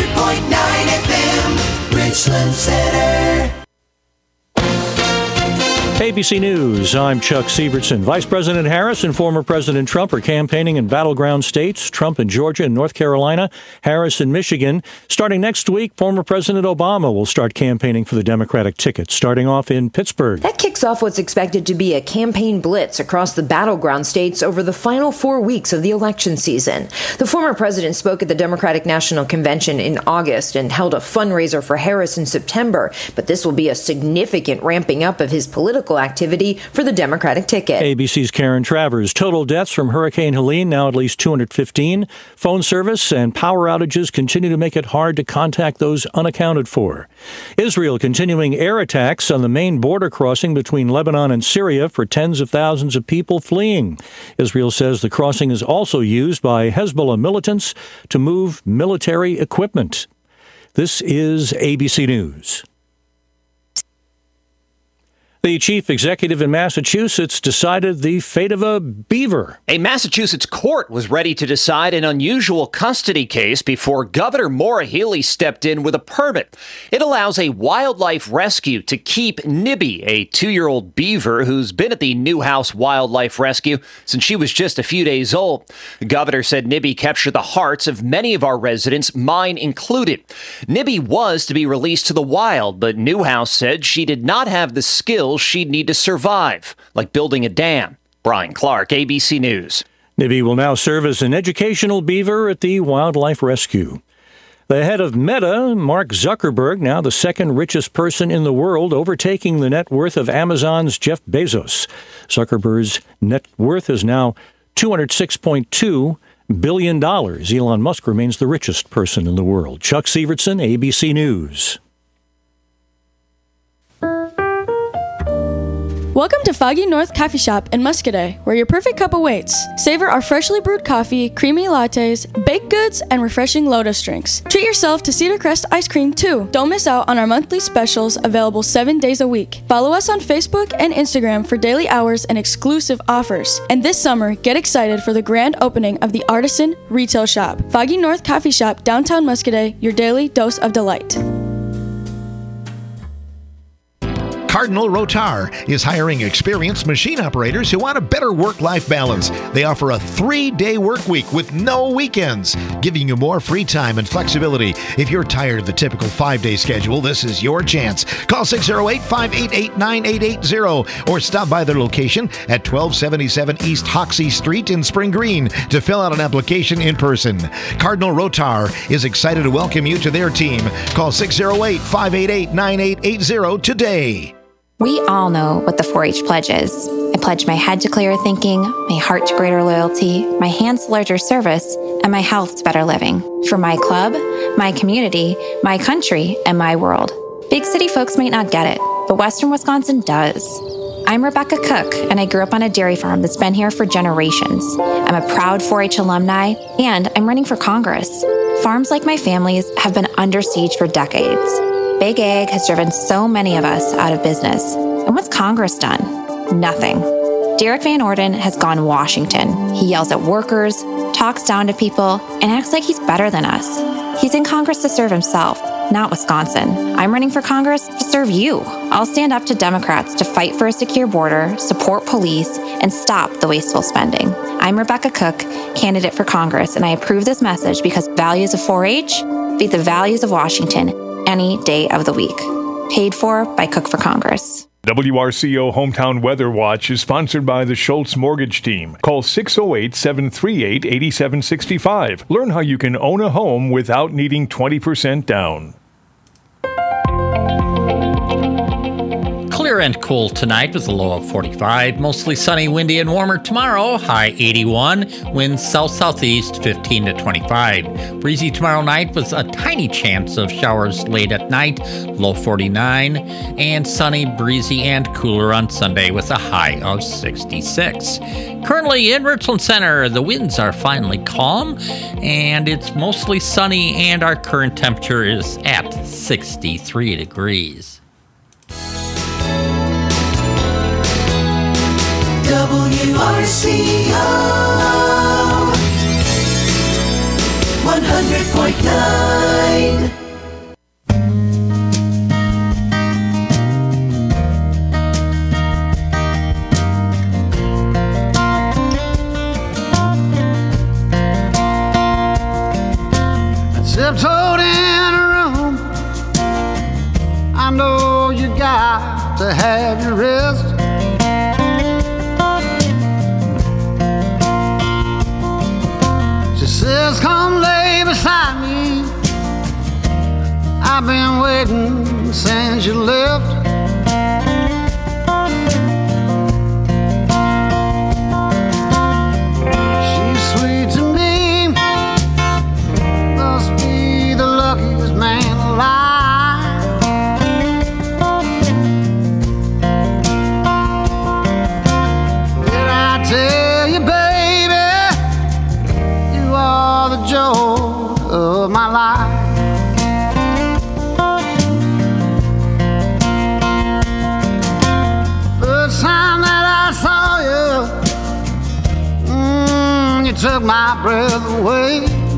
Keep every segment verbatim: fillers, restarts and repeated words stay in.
hundred point nine F M, Richland Center. A B C News, I'm Chuck Sievertson. Vice President Harris and former President Trump are campaigning in battleground states, Trump in Georgia and North Carolina, Harris in Michigan. Starting next week, former President Obama will start campaigning for the Democratic ticket, starting off in Pittsburgh. That kicks off what's expected to be a campaign blitz across the battleground states over the final four weeks of the election season. The former president spoke at the Democratic National Convention in August and held a fundraiser for Harris in September, but this will be a significant ramping up of his political activity for the Democratic ticket. A B C's Karen Travers. Total deaths from Hurricane Helene, now at least two hundred fifteen. Phone service and power outages continue to make it hard to contact those unaccounted for. Israel continuing air attacks on the main border crossing between Lebanon and Syria for tens of thousands of people fleeing. Israel says the crossing is also used by Hezbollah militants to move military equipment. This is A B C News. The chief executive in Massachusetts decided the fate of a beaver. A Massachusetts court was ready to decide an unusual custody case before Governor Maura Healey stepped in with a permit. It allows a wildlife rescue to keep Nibby, a two-year-old beaver who's been at the Newhouse Wildlife Rescue since she was just a few days old. The governor said Nibby captured the hearts of many of our residents, mine included. Nibby was to be released to the wild, but Newhouse said she did not have the skills she'd need to survive, like building a dam. Brian Clark, A B C News. Nibby will now serve as an educational beaver at the Wildlife Rescue. The head of Meta, Mark Zuckerberg, now the second richest person in the world, overtaking the net worth of Amazon's Jeff Bezos. Zuckerberg's net worth is now two hundred six point two billion dollars. Elon Musk remains the richest person in the world. Chuck Sievertson, A B C News. Welcome to Foggy North Coffee Shop in Muscadet, where your perfect cup awaits. Savor our freshly brewed coffee, creamy lattes, baked goods, and refreshing Lotus drinks. Treat yourself to Cedar Crest ice cream, too. Don't miss out on our monthly specials available seven days a week. Follow us on Facebook and Instagram for daily hours and exclusive offers. And this summer, get excited for the grand opening of the Artisan Retail Shop. Foggy North Coffee Shop, downtown Muscadet, your daily dose of delight. Cardinal Rotar is hiring experienced machine operators who want a better work-life balance. They offer a three-day work week with no weekends, giving you more free time and flexibility. If you're tired of the typical five-day schedule, this is your chance. Call six oh eight, five eight eight, nine eight eight zero or stop by their location at twelve seventy-seven East Hoxie Street in Spring Green to fill out an application in person. Cardinal Rotar is excited to welcome you to their team. Call six oh eight, five eight eight, nine eight eight zero today. We all know what the four H pledge is. I pledge my head to clearer thinking, my heart to greater loyalty, my hands to larger service, and my health to better living. For my club, my community, my country, and my world. Big city folks might not get it, but Western Wisconsin does. I'm Rebecca Cook, and I grew up on a dairy farm that's been here for generations. I'm a proud four H alumni, and I'm running for Congress. Farms like my family's have been under siege for decades. Big Ag has driven so many of us out of business. And what's Congress done? Nothing. Derek Van Orden has gone Washington. He yells at workers, talks down to people, and acts like he's better than us. He's in Congress to serve himself, not Wisconsin. I'm running for Congress to serve you. I'll stand up to Democrats to fight for a secure border, support police, and stop the wasteful spending. I'm Rebecca Cook, candidate for Congress, and I approve this message because values of four H beat the values of Washington any day of the week. Paid for by Cook for Congress. W R C O Hometown Weather Watch is sponsored by the Schultz Mortgage Team. Call six oh eight, seven three eight, eight seven six five. Learn how you can own a home without needing twenty percent down. Clear and cool tonight with a low of forty-five. Mostly sunny, windy, and warmer tomorrow. High eighty-one. Winds south-southeast fifteen to twenty-five. Breezy tomorrow night with a tiny chance of showers late at night. Low forty-nine. And sunny, breezy, and cooler on Sunday with a high of sixty-six. Currently in Richland Center, the winds are finally calm. And it's mostly sunny, and our current temperature is at sixty-three degrees. W R C O one hundred point nine alone in a room, I know you got to have your rest. She says, come lay beside me. I've been waiting since you left. She's sweet to me, must be the luckiest man alive. Did I tell you, baby, you are the joy of my life? Took my breath away.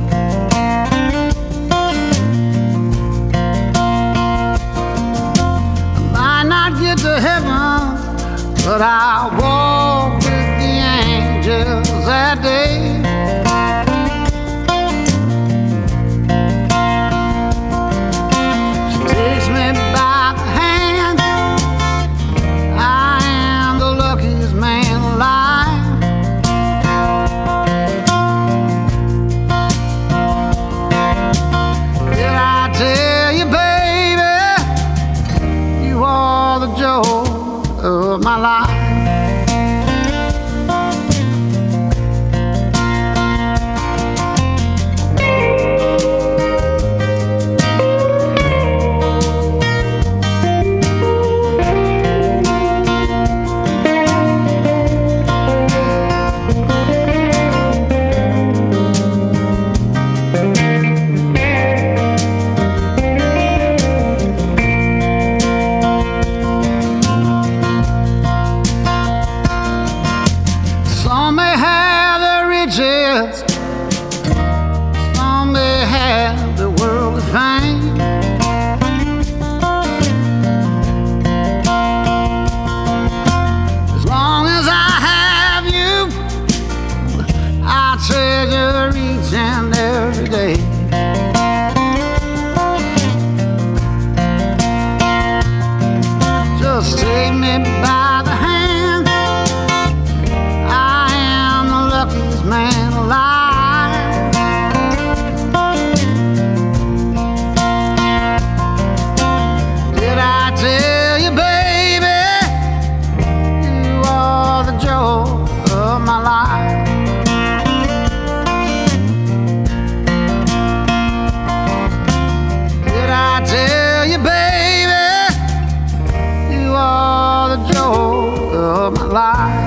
I might not get to heaven, but I'll walk with the angels that day. She takes me by the hand. I am the luckiest man alive. Tell you, baby, you are the joy of my life. Some may have the worldly fame. As long as I have you, I treasure each and every day. Just take me by the hand. I am the luckiest man alive. Did I tell you, baby, you are the joy of my life? Did I tell you, baby, you are the joy of my life?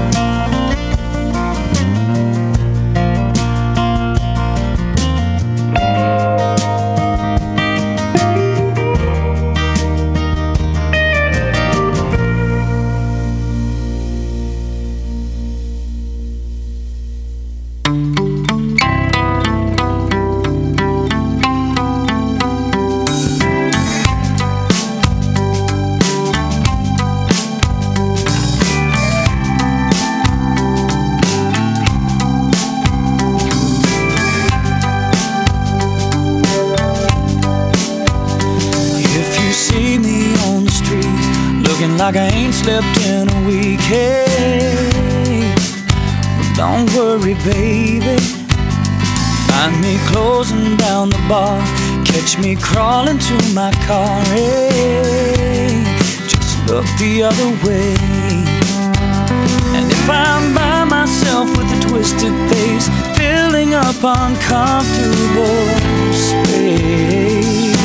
Like I ain't slept in a week, hey, but don't worry, baby. Find me closing down the bar, catch me crawling to my car, hey, just look the other way. And if I'm by myself with a twisted face, filling up uncomfortable space,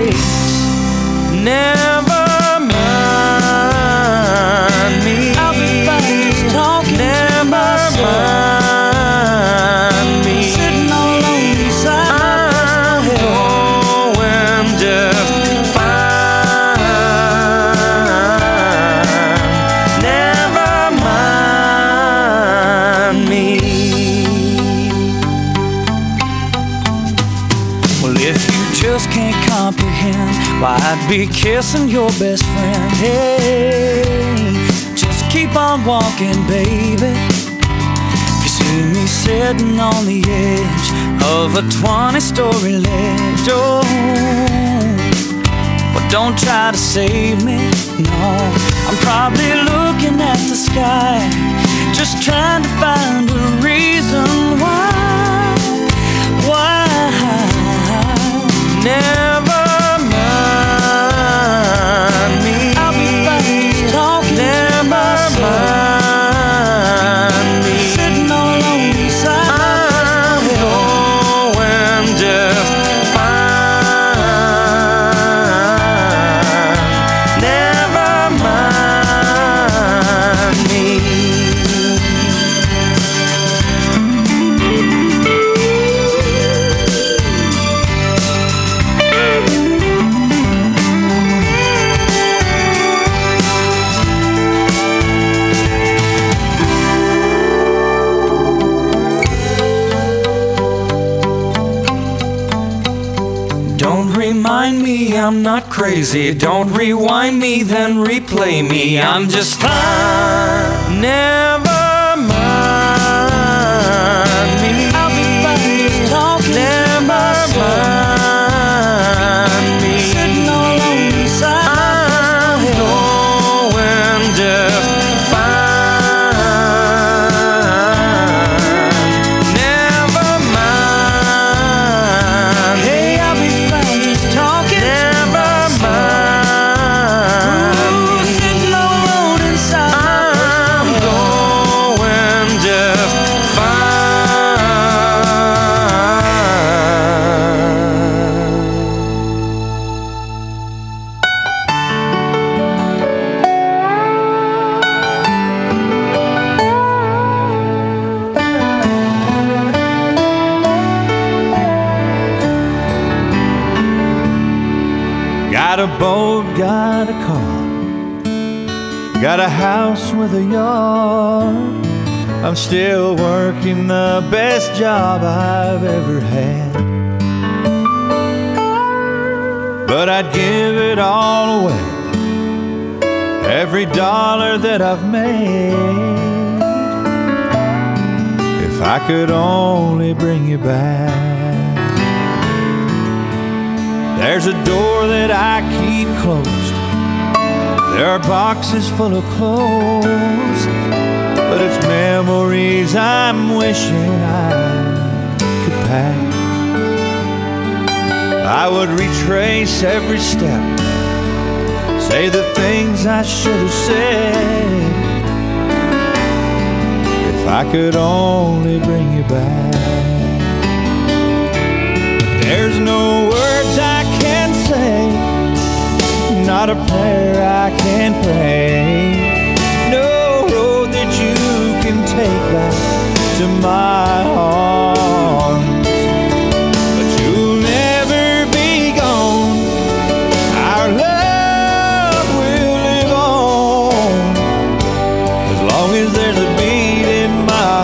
never me. I'll be fine just talking to myself. Me. Sitting all alone inside my personal head. I'm just fine. Never mind me. Well, if you just can't comprehend why I'd be kissing your best friend, hey, just keep on walking, baby. You see me sitting on the edge of a twenty-story ledge. Oh, well, don't try to save me, no. I'm probably looking at the sky, just trying to find a reason why. Why? Never mind me. I'll be fine just talking. Never mind me. Sitting all alone inside. I'm going just fine. Never mind me. Remind me I'm not crazy. Don't rewind me, then replay me. I'm just fine. Never mind me. I'll be fine just talking. Never mind me. Sitting all alone inside. I'm going just fine. Never mind. Hey, I'll be fine just talking. Never mind. Ooh, sitting all alone inside. I'm going just Got a boat, got a car, got a house with a yard. I'm still working the best job I've ever had, but I'd give it all away, every dollar that I've made, if I could only bring you back. There's a door that I keep closed, there are boxes full of clothes, but it's memories I'm wishing I could pack. I would retrace every step, say the things I should have said, if I could only bring you back. There's no words I can say, not a prayer I can pray, no road that you can take back to my arms. But you'll never be gone, our love will live on, as long as there's a beat in my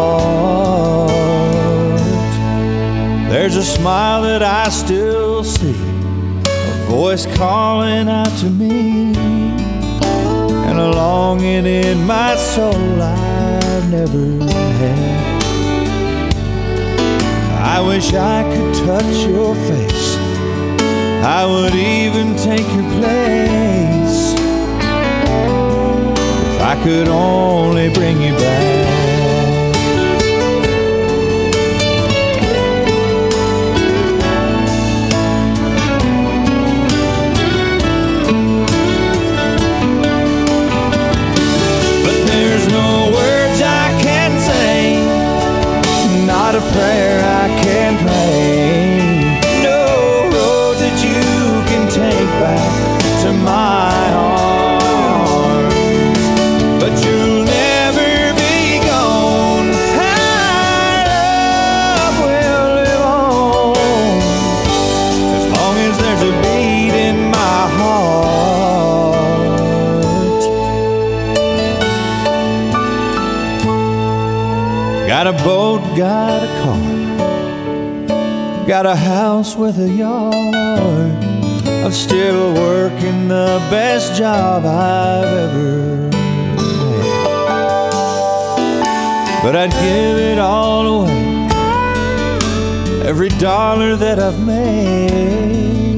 heart. There's a smile that I still see, a voice calling out to me, and a longing in my soul I've never had. I wish I could touch your face, I would even take your place, if I could only bring you back. Not a prayer I can pray, no road that you can take back to my arms, but you'll never be gone, our love will live on, as long as there's a beat in my heart. Got a boat, got a car, got a house with a yard. I'm still working the best job I've ever had, but I'd give it all away, every dollar that I've made.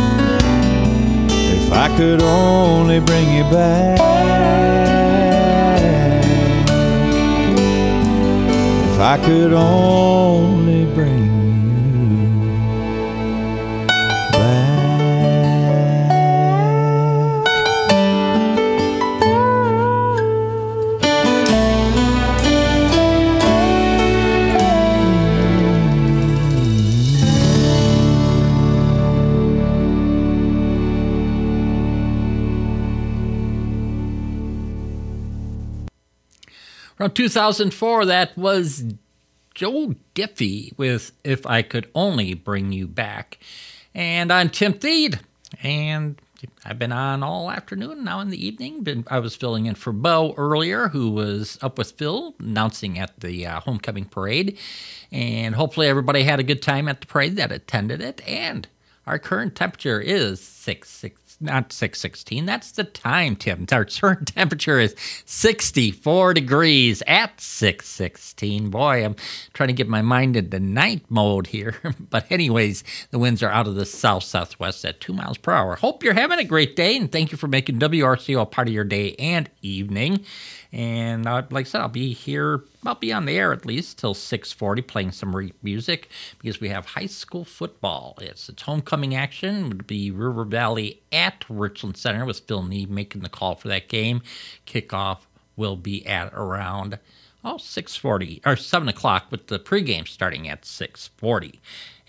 If I could only bring you back, if I could only bring you back. From two thousand four, that was Joe Diffie with If I Could Only Bring You Back. And I'm Tim Thede, and I've been on all afternoon, now in the evening. Been, I was filling in for Bo earlier, who was up with Phil, announcing at the uh, homecoming parade. And hopefully everybody had a good time at the parade that attended it. And our current temperature is six six. Not six sixteen, that's the time, Tim. Our current temperature is sixty-four degrees at six sixteen. Boy, I'm trying to get my mind into night mode here. But anyways, the winds are out of the south-southwest at two miles per hour. Hope you're having a great day, and thank you for making W R C O a part of your day and evening. And uh, like I said, I'll be here, I'll be on the air at least till six forty playing some re- music because we have high school football. It's, it's homecoming action. It would be River Valley at Richland Center with Phil Neeb making the call for that game. Kickoff will be at around, oh, six forty or seven o'clock with the pregame starting at six forty.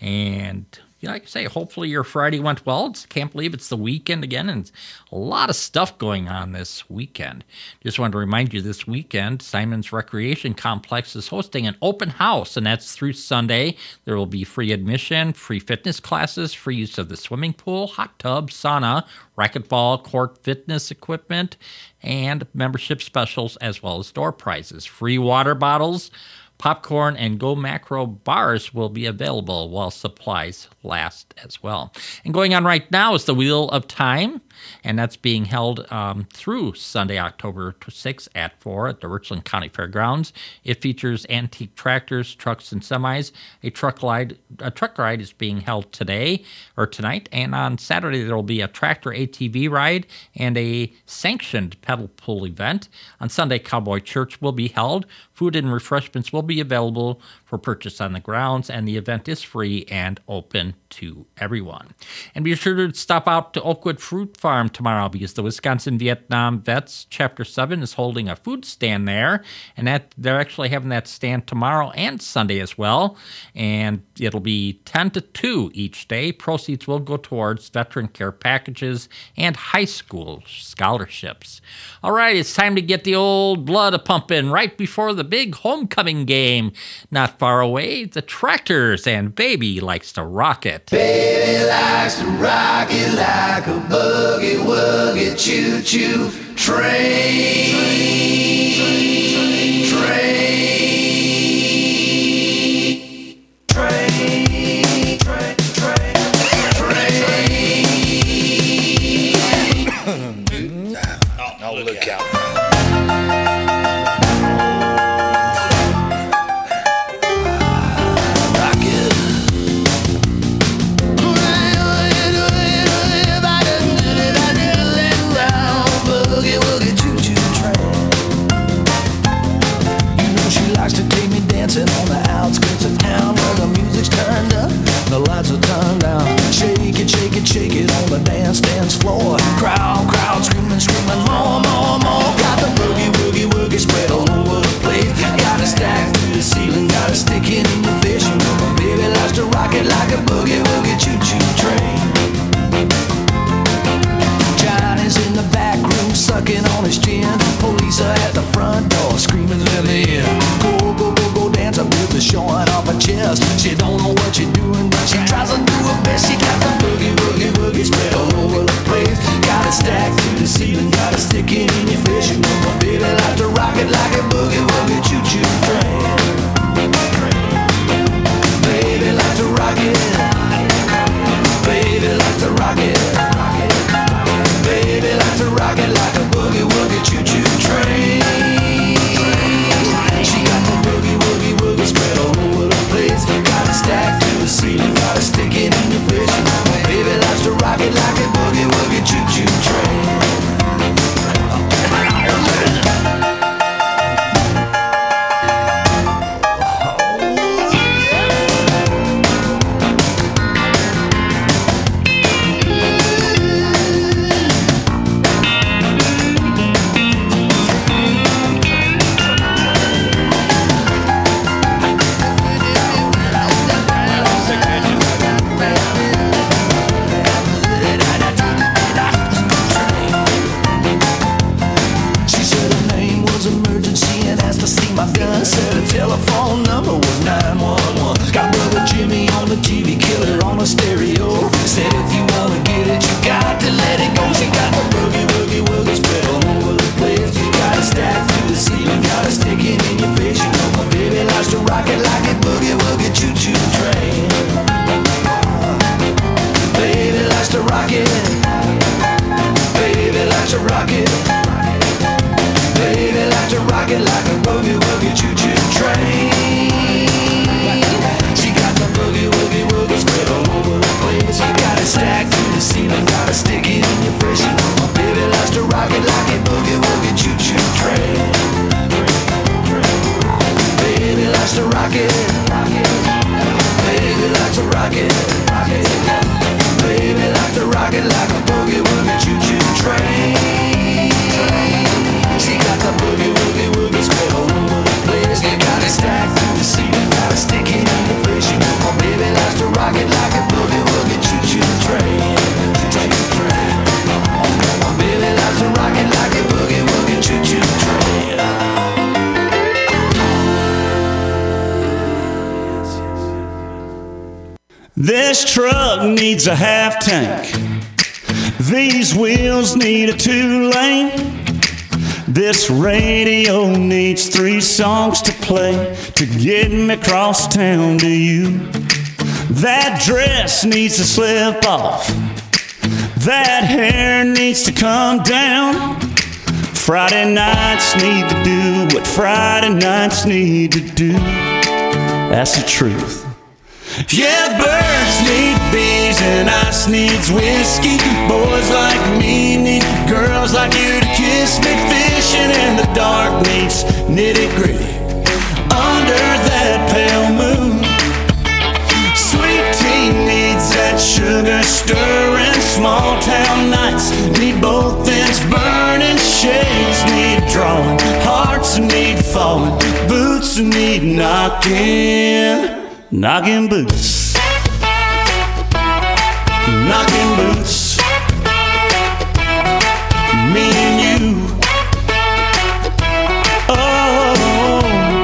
And you know, like I say, hopefully your Friday went well. It's, can't believe it's the weekend again, and a lot of stuff going on this weekend. Just wanted to remind you this weekend, Simon's Recreation Complex is hosting an open house, and that's through Sunday. There will be free admission, free fitness classes, free use of the swimming pool, hot tub, sauna, racquetball, court fitness equipment, and membership specials, as well as door prizes. Free water bottles, popcorn, and Go Macro bars will be available while supplies last as well. And going on right now is the Wheel of Time, and that's being held um, through Sunday, October sixth at four at the Richland County Fairgrounds. It features antique tractors, trucks, and semis. A truck ride, a truck ride is being held today or tonight, and on Saturday there will be a tractor A T V ride and a sanctioned pedal pull event. On Sunday, Cowboy Church will be held. Food and refreshments will be available for purchase on the grounds, and the event is free and open to everyone. And be sure to stop out to Oakwood Fruit Farm tomorrow because the Wisconsin Vietnam Vets Chapter seven is holding a food stand there, and that they're actually having that stand tomorrow and Sunday as well, and it'll be ten to two each day. Proceeds will go towards veteran care packages and high school scholarships. All right, it's time to get the old blood a pumping right before the big homecoming game. Not far away, the Tractors and Baby Likes to Rock It. Baby likes to rock it like a boogie woogie choo choo train. Train. Train. Train. Train. Train. Oh, look out. On the outskirts of town where the music's turned up, the lights are turned down. Shake it, shake it, shake it on the dance dance floor. Crowd, crowd screaming, screaming, more, more, more. Got the boogie, woogie, woogie spread all over the place. Got it stacked through the ceiling, got it sticking in your face. You know my baby likes to rock it like a boogie, woogie, choo choo train. Johnny's in the back room sucking on his gin. Police are at the front door screaming, let me in. Go, go, go, go dance. A bitch is showing off her chest. She don't know what she's doing, but she tries to do her best. She got the boogie, boogie, boogie spread all over the place. Got it stacked to the ceiling, got it sticking in your face. You know my baby like to rock it like a boogie, woogie, choo choo train. Baby like to rock it. Baby like to rock it. Baby like to rock it like a boogie, woogie, choo choo train. She got the boogie, woogie, woogie spread all over the place. Got it stacked to the gotta stick it in your fresh. You know my baby likes to rock it like a boogie woogie choo choo train. Baby likes to rock it. Baby likes to rock it. Baby likes to rock it like a boogie woogie choo choo train. She got the boogie woogie woogie spread all over the place. They got it stacked to the ceiling, gotta stick it in the fridge. You know my baby likes to rock it like a boogie woogie choo choo train. Train, train. My baby likes to rock it like a boogie woogie choo choo train. This truck needs a half tank. These wheels need a two lane. This radio needs three songs to play to get me across town to you. That dress needs to slip off. That hair needs to come down. Friday nights need to do what Friday nights need to do. That's the truth. Yeah, birds need bees and ice needs whiskey. Boys like me need girls like you to kiss me. Fishing in the dark needs nitty gritty under that pale moon. Sweet tea needs that sugar stirring. Small town nights need both ends burning. Shades need drawing, hearts need falling, boots need knocking. Knocking boots, knocking boots, me and you. Oh,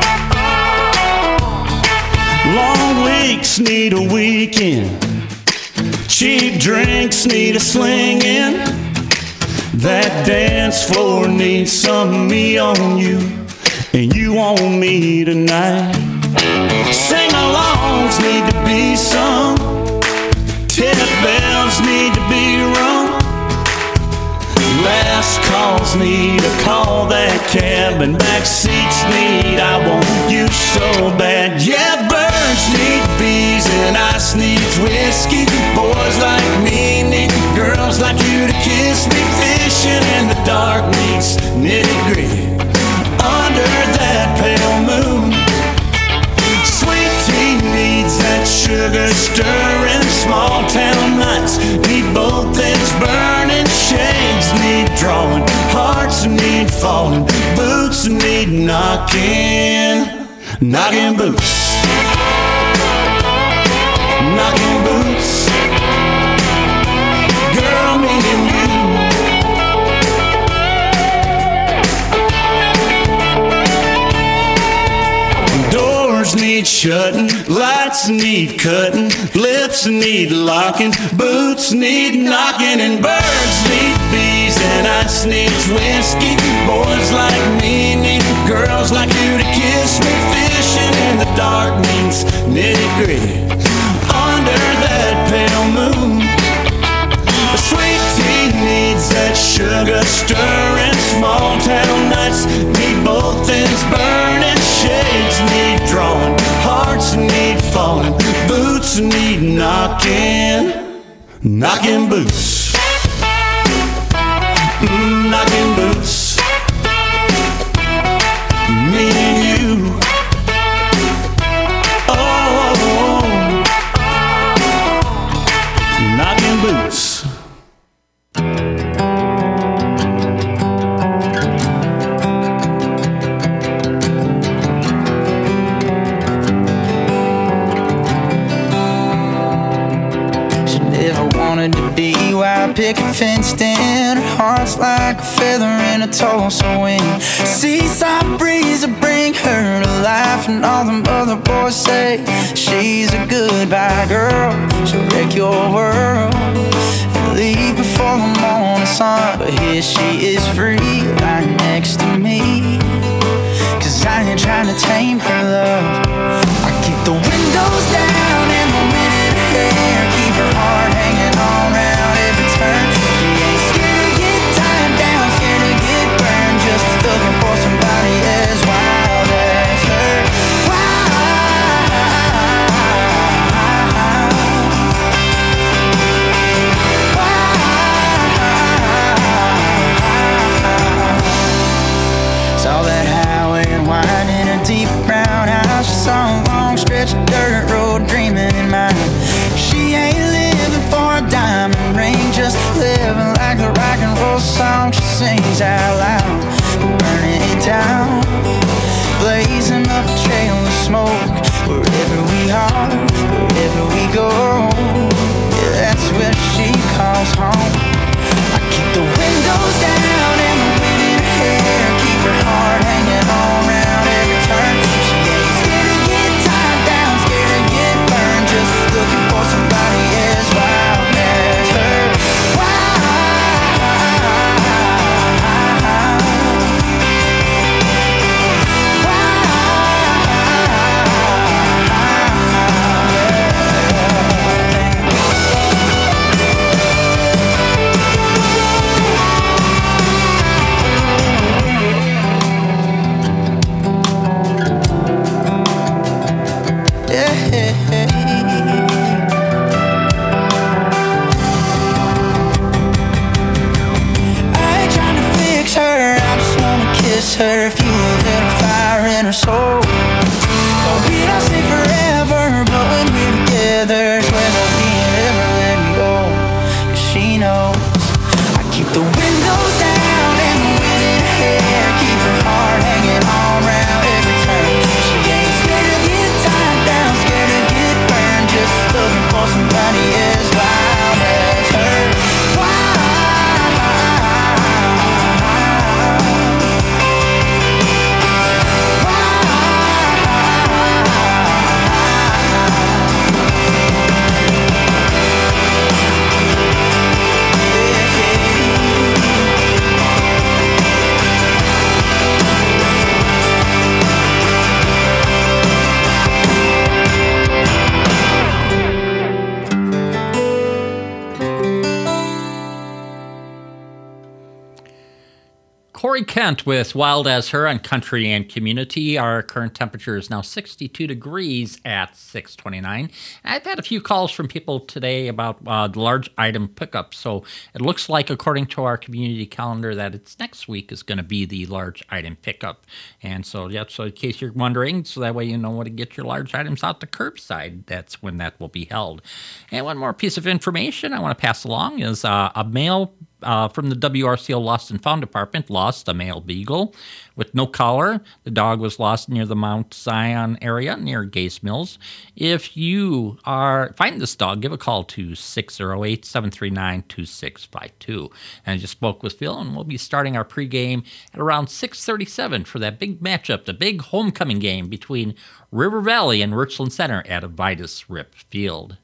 long weeks need a weekend. Cheap drinks need a slinging. That dance floor needs some me on you, and you on me tonight. Sing-alongs need to be sung. Tip bells need to be rung. Last calls need to call that cab, and back seats need I want you so bad. Yeah, birds need bees and ice needs whiskey. Boys like me need girls like you to kiss me. Fishing in the dark needs nitty gritty under that pale moon. Sweet tea needs that sugar stirring. Small town nights need both ends burning. Shades need drawing, hearts need falling, boots need knocking. Knocking boots, knocking boots. Girl, me and you. Need shutting, lights need cutting, lips need locking, boots need knocking, and birds need bees and ice needs whiskey. Boys like me need girls like you to kiss me. Fishing in the dark means nitty gritty under that pale moon. A sweet tea needs that sugar stirring. Small town nights need both ends burning. Shades need drawing, hearts need falling, boots need knocking. Knocking boots, mm, knocking boots. Me and you. Oh, knocking boots. To be wild picket fenced in. Her heart's like a feather in a Tulsa wind. Seaside breeze will bring her to life, and all them other boys say she's a goodbye girl. She'll wreck your world and leave before the morning sun. But here she is free, right next to me. Cause I ain't trying to tame her love. I keep the windows down and the wind in her hair. Keep her heart hanging on round every turn. She ain't scared to get tied down, scared to get burned. Just looking for somebody as wild as her. Wild, wild. sings out loud, burning it down, blazing up a trail of smoke. Wherever we are, wherever we go, yeah, that's where she calls home. I keep the windows down and the wind in her hair, keep her heart hanging on round every turn. She ain't scared to get tied down, scared to get burned, just looking for somebody as wild as her. Wild. Her, fuel a little fire in her soul. Oh, we don't stay forever, but when we're together, swear that we ain't ever let me go. 'Cause she knows I keep the windows down and the wind in her hair, keep her heart hanging on round every turn. She ain't scared to get tied down, scared to get burned, just looking for somebody as wild as her. Wild. Corey Kent with Wild as Her on Country and Community. Our current temperature is now sixty-two degrees at six twenty-nine. I've had a few calls from people today about uh, the large item pickup. So it looks like, according to our community calendar, that it's next week is going to be the large item pickup. And so, yeah, so in case you're wondering, so that way you know when to get your large items out the curbside, that's when that will be held. And one more piece of information I want to pass along is uh, a male Uh, from the W R C O Lost and Found Department lost a male beagle with no collar. The dog was lost near the Mount Zion area near Gase Mills. If you are find this dog, give a call to six oh eight, seven three nine, two six five two. And I just spoke with Phil, and we'll be starting our pregame at around six thirty-seven for that big matchup, the big homecoming game between River Valley and Richland Center at Avitus Rip Field.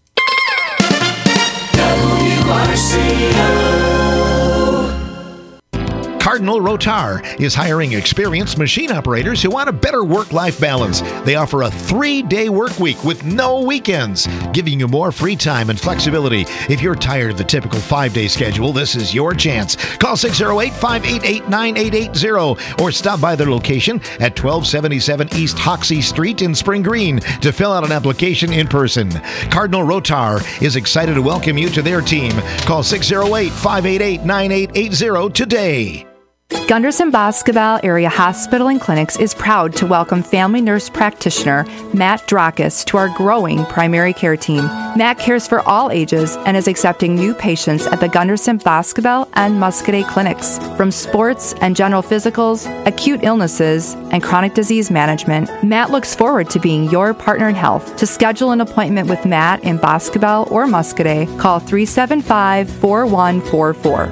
W R C O. Cardinal Rotar is hiring experienced machine operators who want a better work-life balance. They offer a three-day work week with no weekends, giving you more free time and flexibility. If you're tired of the typical five-day schedule, this is your chance. Call six oh eight, five eight eight, nine eight eight zero or stop by their location at twelve seventy-seven East Hoxie Street in Spring Green to fill out an application in person. Cardinal Rotar is excited to welcome you to their team. Call six oh eight, five eight eight, nine eight eight zero today. Gunderson Boscobel Area Hospital and Clinics is proud to welcome family nurse practitioner Matt Drakis to our growing primary care team. Matt cares for all ages and is accepting new patients at the Gunderson Boscobel and Muscadet clinics. From sports and general physicals, acute illnesses, and chronic disease management, Matt looks forward to being your partner in health. To schedule an appointment with Matt in Boscobel or Muscadet, call three seven five, four one four four.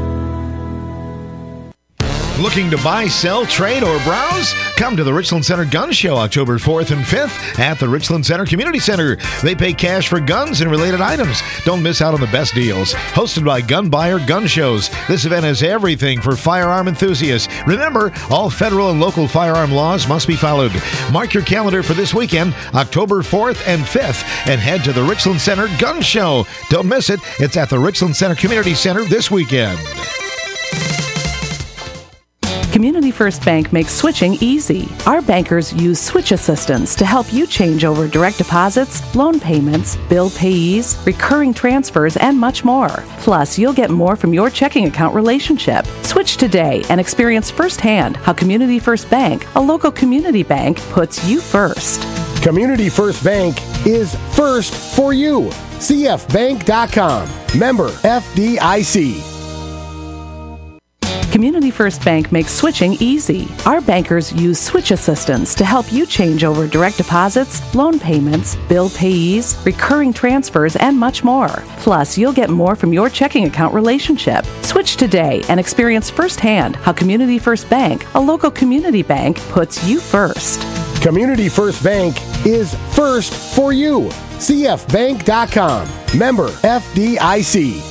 Looking to buy, sell, trade, or browse? Come to the Richland Center Gun Show October fourth and fifth at the Richland Center Community Center. They pay cash for guns and related items. Don't miss out on the best deals. Hosted by Gun Buyer Gun Shows, this event has everything for firearm enthusiasts. Remember, all federal and local firearm laws must be followed. Mark your calendar for this weekend, October fourth and fifth, and head to the Richland Center Gun Show. Don't miss it. It's at the Richland Center Community Center this weekend. Community First Bank makes switching easy. Our bankers use switch assistance to help you change over direct deposits, loan payments, bill payees, recurring transfers, and much more. Plus, you'll get more from your checking account relationship. Switch today and experience firsthand how Community First Bank, a local community bank, puts you first. Community First Bank is first for you. C F bank dot com. Member F D I C. Community First Bank makes switching easy. Our bankers use switch assistants to help you change over direct deposits, loan payments, bill payees, recurring transfers, and much more. Plus, you'll get more from your checking account relationship. Switch today and experience firsthand how Community First Bank, a local community bank, puts you first. Community First Bank is first for you. C F bank dot com. Member F D I C.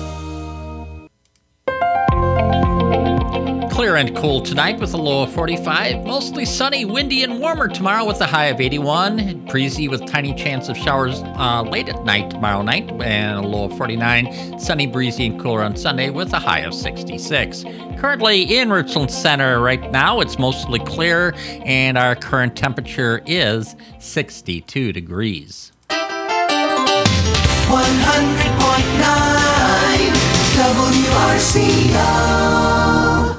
Clear and cool tonight with a low of forty-five. Mostly sunny, windy, and warmer tomorrow with a high of eighty-one. Breezy with tiny chance of showers uh, late at night tomorrow night and a low of forty-nine. Sunny, breezy, and cooler on Sunday with a high of sixty-six. Currently in Richland Center right now, it's mostly clear and our current temperature is sixty-two degrees. one hundred point nine W R C O.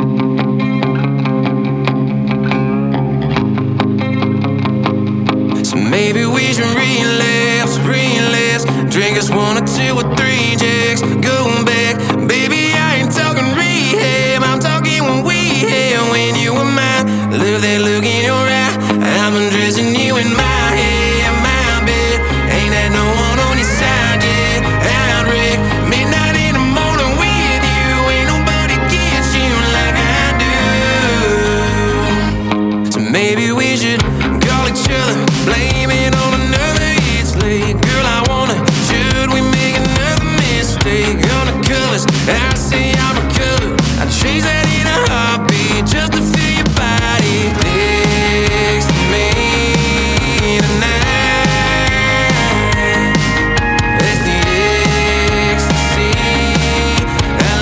So maybe we should relapse, relapse. Drink us one or two or three jacks. Go back, baby, I ain't talking rehab. I'm talking when we had, when you were mine. Love that look in your eye. I'm undressing you in my head, my bed. Ain't that no one on your side yet? I'd wreck midnight in the morning with you. Ain't nobody gets you like I do. So maybe we should call each other, blame it on another. It's late, girl, I wanna. Should we make another mistake? Undercovers, I say I'm recovered. I chase that in a heartbeat just to feel your body next to me tonight. That's the ecstasy I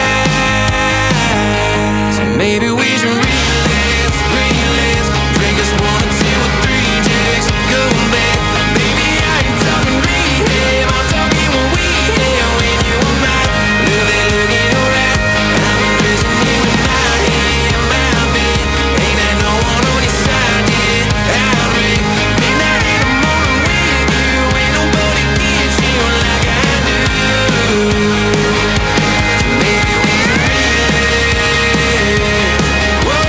like. So maybe we should relapse, relapse. Drink us one or two or three jacks. Go back, baby, I ain't talking rehab. I'm talking when we had, when you were mine. Love that look in your eye. I'm undressing you in my head, my bed. Ain't that no one on your side yet? I'd wreck midnight in the morning with you. Ain't nobody gets you like I do. Maybe we should relapse. Whoa.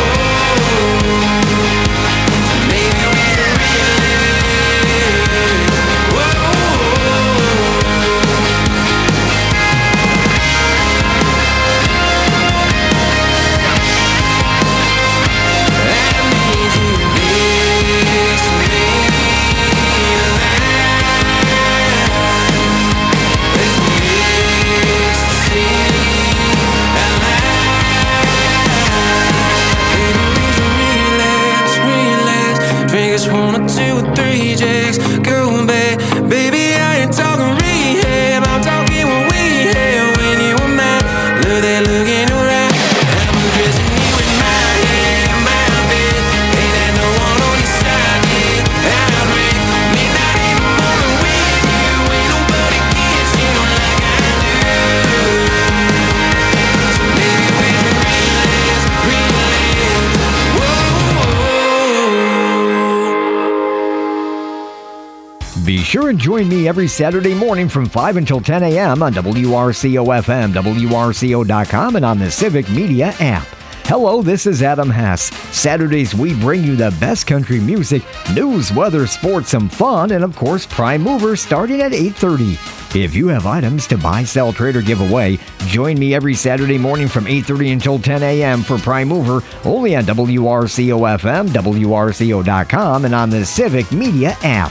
Maybe we should relapse. Whoa. Drink us one or two or three jacks. Go back, baby, I ain't talking rehab. I'm talking when we had, when you were mine. Love that look in your eye. I'm undressing you in my head, my bed. Ain't that no one on your side yet? I'd wreck midnight in the morning with you. Ain't nobody gets you like I do. So maybe we should relapse, relapse. Be sure and join me every Saturday morning from five until ten a.m. on W R C O F M, W R C O dot com, and on the Civic Media app. Hello, this is Adam Hess. Saturdays, we bring you the best country music, news, weather, sports, some fun, and of course, Prime Mover starting at eight thirty. If you have items to buy, sell, trade, or give away, join me every Saturday morning from eight thirty until ten a.m. for Prime Mover, only on W R C O F M, W R C O dot com, and on the Civic Media app.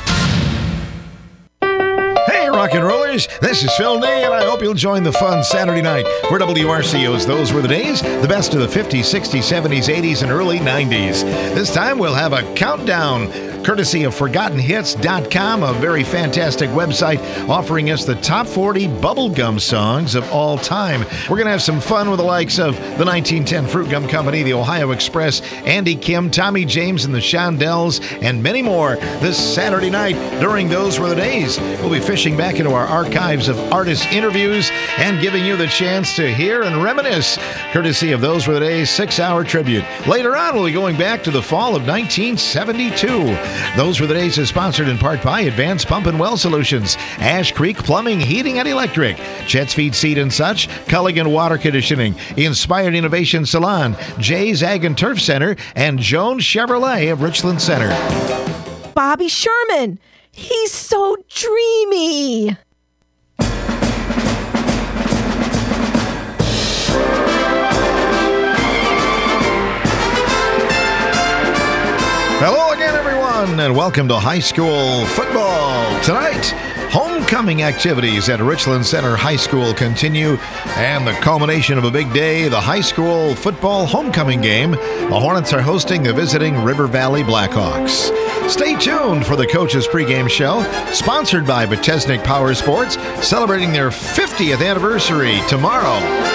Hey, rock and rollers, this is Phil Day, and I hope you'll join the fun Saturday night for W R C O's Those Were the Days, the best of the fifties, sixties, seventies, eighties, and early nineties. This time we'll have a countdown courtesy of Forgotten Hits dot com, a very fantastic website offering us the top forty bubblegum songs of all time. We're going to have some fun with the likes of the nineteen ten Fruit Gum Company, the Ohio Express, Andy Kim, Tommy James and the Shondells, and many more this Saturday night during Those Were the Days. We'll be fishing back into our archives of artist interviews and giving you the chance to hear and reminisce, courtesy of Those Were the Days six-hour tribute. Later on, we'll be going back to the fall of nineteen seventy-two. Those were the days is sponsored in part by Advanced Pump and Well Solutions, Ash Creek Plumbing, Heating and Electric, Chet's Feed Seed and Such, Culligan Water Conditioning, Inspired Innovation Salon, Jay's Ag and Turf Center, and Jones Chevrolet of Richland Center. Bobby Sherman, he's so dreamy. Hello again, everyone, and welcome to high school football. Tonight, homecoming activities at Richland Center High School continue, and the culmination of a big day, the high school football homecoming game. The Hornets are hosting the visiting River Valley Blackhawks. Stay tuned for the Coach's pregame show, sponsored by Vitesnik Power Sports, celebrating their fiftieth anniversary tomorrow.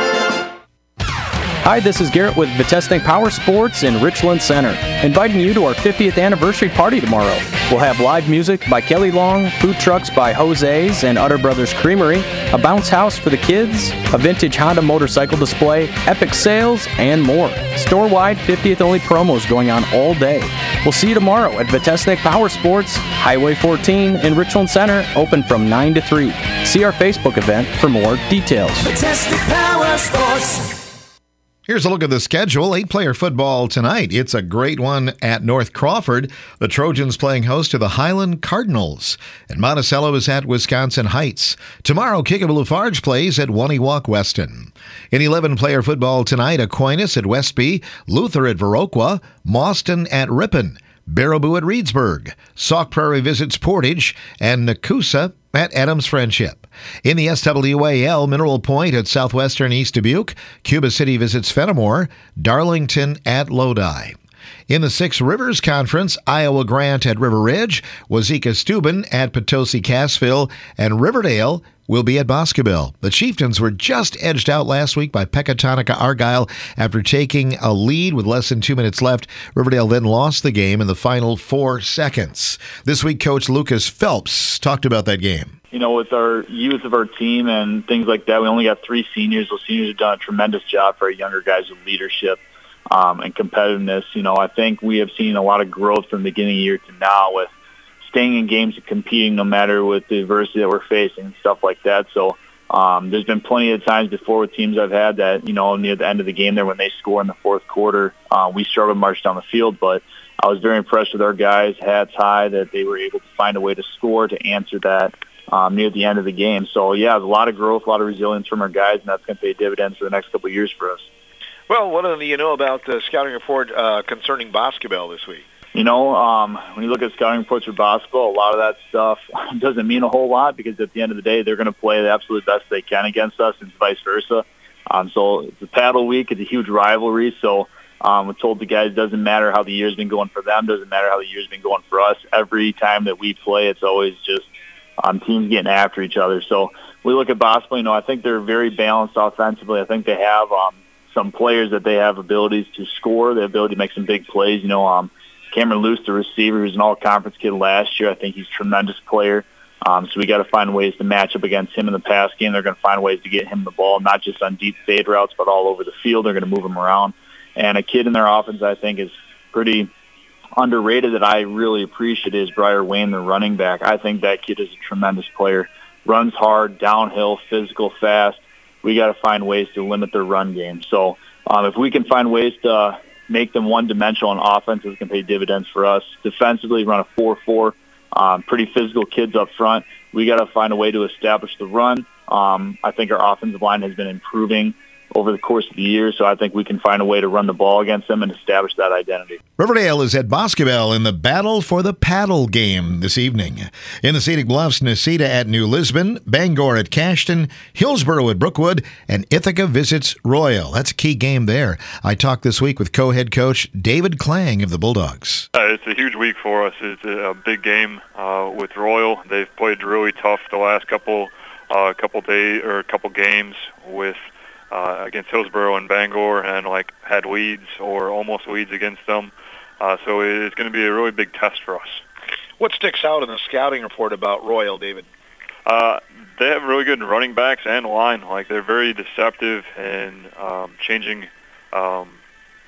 Hi, this is Garrett with Vitesnik Power Sports in Richland Center, inviting you to our fiftieth anniversary party tomorrow. We'll have live music by Kelly Long, food trucks by Jose's and Utter Brothers Creamery, a bounce house for the kids, a vintage Honda motorcycle display, epic sales, and more. Store-wide fiftieth only promos going on all day. We'll see you tomorrow at Vitesnik Power Sports, Highway fourteen in Richland Center, open from nine to three. See our Facebook event for more details. Vitesnik Power Sports. Here's a look at the schedule. Eight-player football tonight. It's a great one at North Crawford. The Trojans playing host to the Highland Cardinals. And Monticello is at Wisconsin Heights. Tomorrow, Kickapoo-Lafarge plays at Wonnewock Weston. In eleven-player football tonight, Aquinas at Westby, Luther at Viroqua, Mauston at Ripon, Baraboo at Reedsburg, Sauk Prairie visits Portage, and Nakusa at Adams Friendship. In the S W A L, Mineral Point at Southwestern East Dubuque, Cuba City visits Fenimore, Darlington at Lodi. In the Six Rivers Conference, Iowa Grant at River Ridge, Wazeeka Steuben at Potosi Cassville, and Riverdale will be at Boscobel. The Chieftains were just edged out last week by Pecatonica Argyle after taking a lead with less than two minutes left. Riverdale then lost the game in the final four seconds. This week, Coach Lucas Phelps talked about that game. You know, with our youth of our team and things like that, we only got three seniors. Those seniors have done a tremendous job for our younger guys with leadership um, and competitiveness. You know, I think we have seen a lot of growth from the beginning of the year to now with staying in games and competing no matter with the adversity that we're facing and stuff like that. So um, there's been plenty of times before with teams I've had that, you know, near the end of the game there when they score in the fourth quarter, uh, we struggle to march down the field. But I was very impressed with our guys, hats high, that they were able to find a way to score to answer that um, near the end of the game. So, yeah, there's a lot of growth, a lot of resilience from our guys, and that's going to pay dividends for the next couple of years for us. Well, what do you know about the scouting report uh, concerning Boscobel this week? You know, um, when you look at scouting reports for Boscobel, a lot of that stuff doesn't mean a whole lot because at the end of the day, they're going to play the absolute best they can against us and vice versa. Um, so it's a paddle week. It's a huge rivalry. So um, we're told the guys it doesn't matter how the year's been going for them, doesn't matter how the year's been going for us. Every time that we play, it's always just um, teams getting after each other. So we look at Boscobel, you know, I think they're very balanced offensively. I think they have um, some players that they have abilities to score, the ability to make some big plays. You know, um, Cameron Luce, the receiver, who's an all-conference kid last year, I think he's a tremendous player. Um, so we got to find ways to match up against him in the pass game. They're going to find ways to get him the ball, not just on deep fade routes, but all over the field. They're going to move him around. And a kid in their offense I think is pretty underrated that I really appreciate is Briar Wayne, the running back. I think that kid is a tremendous player. Runs hard, downhill, physical, fast. We got to find ways to limit their run game. So um, if we can find ways to uh, make them one-dimensional on offense, it's going to pay dividends for us. Defensively, run a four four. Um, pretty physical kids up front. We got to find a way to establish the run. Um, I think our offensive line has been improving over the course of the year, so I think we can find a way to run the ball against them and establish that identity. Riverdale is at Boscobel in the Battle for the Paddle game this evening. In the Scenic Bluffs, Necedah at New Lisbon, Bangor at Cashton, Hillsborough at Brookwood, and Ithaca visits Royal. That's a key game there. I talked this week with co-head coach David Klang of the Bulldogs. Uh, it's a huge week for us. It's a, a big game uh, with Royal. They've played really tough the last couple uh, couple days or couple games with Uh, against Hillsborough and Bangor, and like had leads or almost leads against them. Uh, so it's going to be a really big test for us. What sticks out in the scouting report about Royal, David? Uh, they have really good running backs and line. Like they're very deceptive and um, changing um,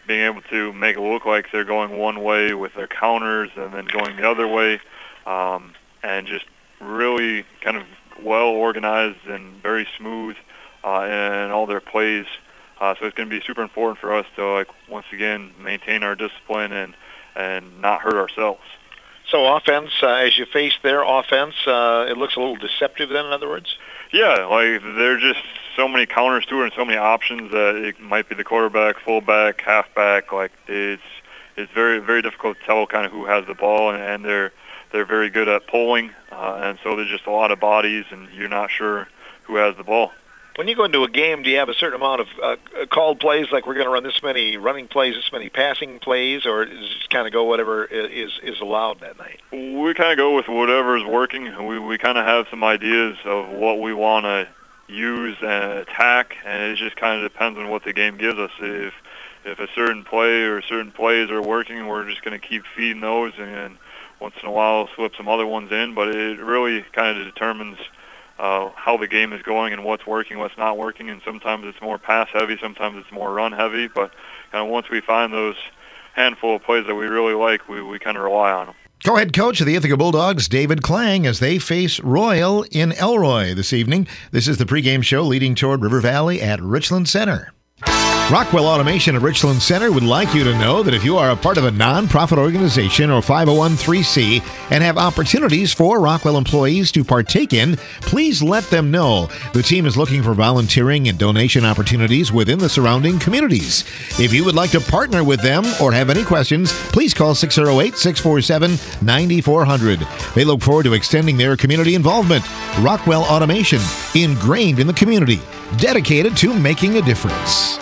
being able to make it look like they're going one way with their counters and then going the other way, um, and just really kind of well organized and very smooth uh, in all their plays. Uh, so it's going to be super important for us to, like, once again, maintain our discipline and and not hurt ourselves. So offense, uh, as you face their offense, uh, it looks a little deceptive then, in other words? Yeah, like there are just so many counters to it and so many options that it might be the quarterback, fullback, halfback. Like it's it's very very difficult to tell kind of who has the ball, and, and they're they're very good at pulling, uh, and so there's just a lot of bodies, and you're not sure who has the ball. When you go into a game, do you have a certain amount of uh, called plays, like we're going to run this many running plays, this many passing plays, or does it just kind of go whatever is is allowed that night? We kind of go with whatever is working. We we kind of have some ideas of what we want to use and attack, and it just kind of depends on what the game gives us. If if a certain play or certain plays are working, we're just going to keep feeding those, and once in a while slip some other ones in. But it really kind of determines Uh, how the game is going and what's working, what's not working, and sometimes it's more pass heavy, sometimes it's more run heavy, but kind of once we find those handful of plays that we really like, we, we kind of rely on them. Co-head coach of the Ithaca Bulldogs, David Klang, as they face Royal in Elroy this evening. This is the pregame show leading toward River Valley at Richland Center. Rockwell Automation at Richland Center would like you to know that if you are a part of a nonprofit organization or five oh one c and have opportunities for Rockwell employees to partake in, please let them know. The team is looking for volunteering and donation opportunities within the surrounding communities. If you would like to partner with them or have any questions, please call six oh eight, six four seven, nine four zero zero. They look forward to extending their community involvement. Rockwell Automation, ingrained in the community, dedicated to making a difference.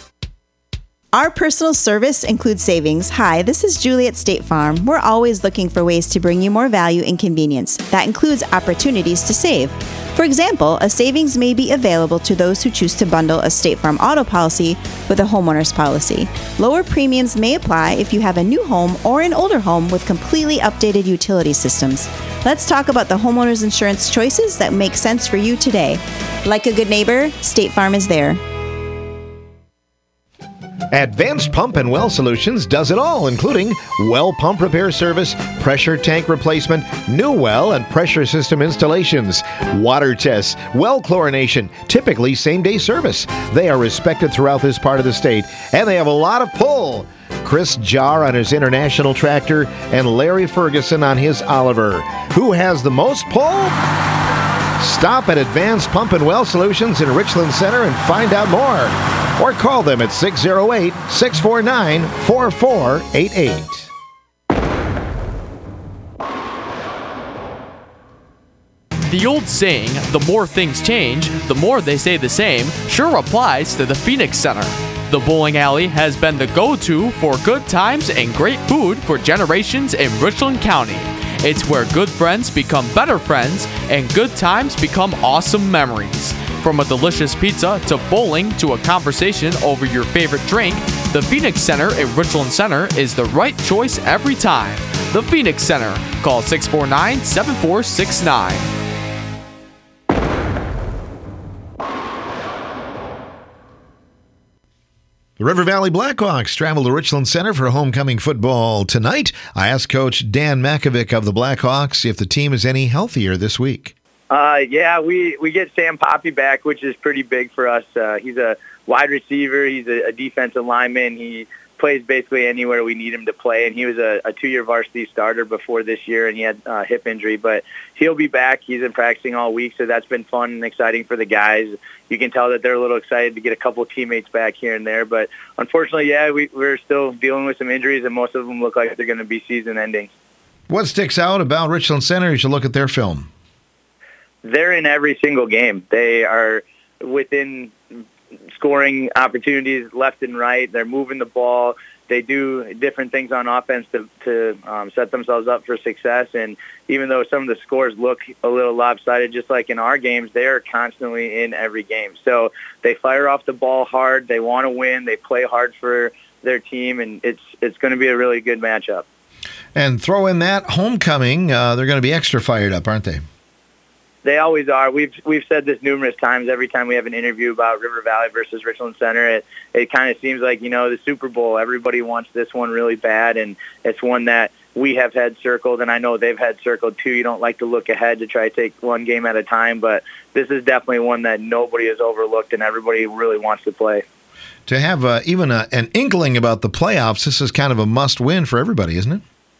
Our personal service includes savings. Hi, this is Julie at State Farm. We're always looking for ways to bring you more value and convenience. That includes opportunities to save. For example, a savings may be available to those who choose to bundle a State Farm auto policy with a homeowner's policy. Lower premiums may apply if you have a new home or an older home with completely updated utility systems. Let's talk about the homeowner's insurance choices that make sense for you today. Like a good neighbor, State Farm is there. Advanced Pump and Well Solutions does it all, including well pump repair service, pressure tank replacement, new well and pressure system installations, water tests, well chlorination, typically same-day service. They are respected throughout this part of the state, and they have a lot of pull. Chris Jar on his International tractor and Larry Ferguson on his Oliver. Who has the most pull? Stop at Advanced Pump and Well Solutions in Richland Center and find out more. Or call them at six oh eight, six four nine, four four eight eight. The old saying, the more things change, the more they stay the same, sure applies to the Phoenix Center. The bowling alley has been the go-to for good times and great food for generations in Richland County. It's where good friends become better friends and good times become awesome memories. From a delicious pizza to bowling to a conversation over your favorite drink, the Phoenix Center in Richland Center is the right choice every time. The Phoenix Center. Call six four nine, seven four six nine. The River Valley Blackhawks travel to Richland Center for homecoming football tonight. I asked Coach Dan Makovic of the Blackhawks if the team is any healthier this week. Uh, yeah, we, we get Sam Poppy back, which is pretty big for us. Uh, he's a wide receiver. He's a, a defensive lineman. He plays basically anywhere we need him to play, and he was a, a two-year varsity starter before this year, and he had a uh, hip injury. But he'll be back. He's been practicing all week, so that's been fun and exciting for the guys. You can tell that they're a little excited to get a couple of teammates back here and there. But unfortunately, yeah, we, we're still dealing with some injuries, and most of them look like they're going to be season-ending. What sticks out about Richland Center as you look at their film? They're in every single game. They are within scoring opportunities left and right. They're moving the ball. They do different things on offense to, to um, set themselves up for success. And even though some of the scores look a little lopsided, just like in our games, they are constantly in every game. So they fire off the ball hard. They want to win. They play hard for their team, and it's it's going to be a really good matchup. And throw in that homecoming. Uh, they're going to be extra fired up, aren't they? They always are. We've we've said this numerous times. Every time we have an interview about River Valley versus Richland Center, it it kind of seems like, you know, the Super Bowl. Everybody wants this one really bad, and it's one that we have had circled, and I know they've had circled too. You don't like to look ahead to try to take one game at a time, but this is definitely one that nobody has overlooked, and everybody really wants to play. To have uh, even a, an inkling about the playoffs, this is kind of a must-win for everybody, isn't it?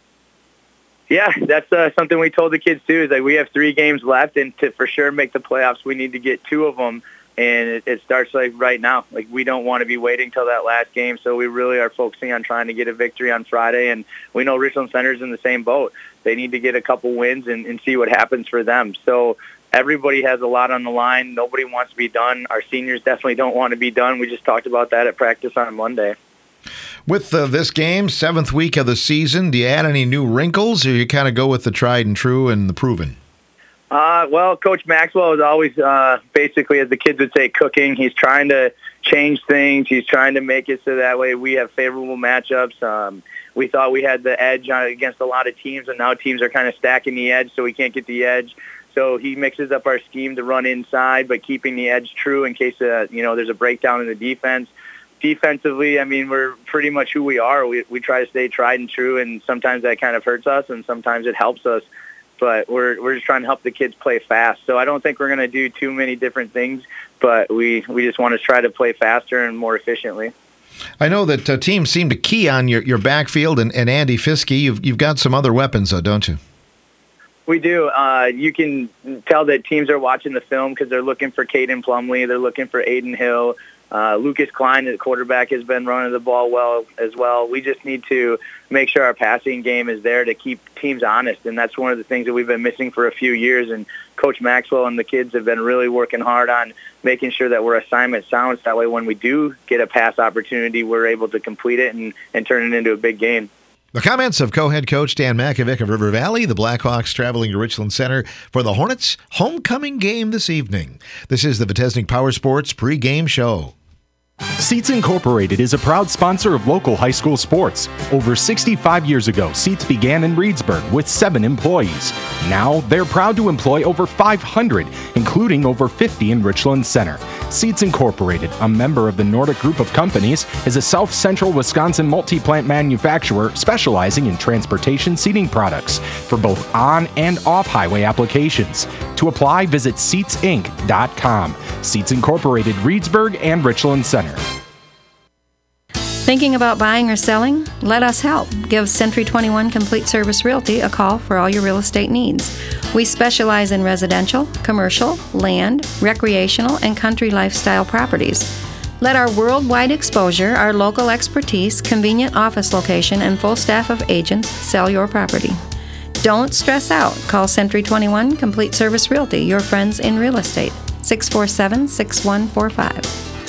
Yeah, that's uh, something we told the kids too. Is that we have three games left, and to for sure make the playoffs, we need to get two of them. And it, it starts like right now. Like we don't want to be waiting till that last game, so we really are focusing on trying to get a victory on Friday. And we know Richland Center's in the same boat. They need to get a couple wins and, and see what happens for them. So everybody has a lot on the line. Nobody wants to be done. Our seniors definitely don't want to be done. We just talked about that at practice on Monday. With uh, this game, seventh week of the season, do you add any new wrinkles, or you kind of go with the tried and true and the proven? Uh, well, Coach Maxwell is always uh, basically, as the kids would say, cooking. He's trying to change things. He's trying to make it so that way we have favorable matchups. Um, we thought we had the edge on, against a lot of teams, and now teams are kind of stacking the edge, so we can't get the edge. So he mixes up our scheme to run inside, but keeping the edge true in case uh, you know there's a breakdown in the defense. Defensively, I mean, we're pretty much who we are. We we try to stay tried and true, and sometimes that kind of hurts us, and sometimes it helps us. But we're we're just trying to help the kids play fast. So I don't think we're going to do too many different things, but we, we just want to try to play faster and more efficiently. I know that uh, teams seem to key on your, your backfield and, and Andy Fiske. You've you've got some other weapons, though, don't you? We do. Uh, you can tell that teams are watching the film because they're looking for Caden Plumley. They're looking for Aiden Hill. Uh, Lucas Klein, the quarterback, has been running the ball well as well. We just need to make sure our passing game is there to keep teams honest, and that's one of the things that we've been missing for a few years. And Coach Maxwell and the kids have been really working hard on making sure that we're assignment sound. That way when we do get a pass opportunity, we're able to complete it and, and turn it into a big game. The comments of co-head coach Dan Makovic of River Valley. The Blackhawks traveling to Richland Center for the Hornets' homecoming game this evening. This is the Vitesnik Power Sports pregame show. Seats Incorporated is a proud sponsor of local high school sports. Over sixty-five years ago, Seats began in Reedsburg with seven employees. Now, they're proud to employ over five hundred, including over fifty in Richland Center. Seats Incorporated, a member of the Nordic Group of Companies, is a South Central Wisconsin multi-plant manufacturer specializing in transportation seating products for both on- and off-highway applications. To apply, visit seats inc dot com. Seats Incorporated, Reedsburg and Richland Center. Thinking about buying or selling? Let us help. Give Century twenty-one Complete Service Realty a call for all your real estate needs. We specialize in residential, commercial, land, recreational, and country lifestyle properties. Let our worldwide exposure, our local expertise, convenient office location, and full staff of agents sell your property. Don't stress out. Call Century twenty-one Complete Service Realty, your friends in real estate. six four seven, six one four five.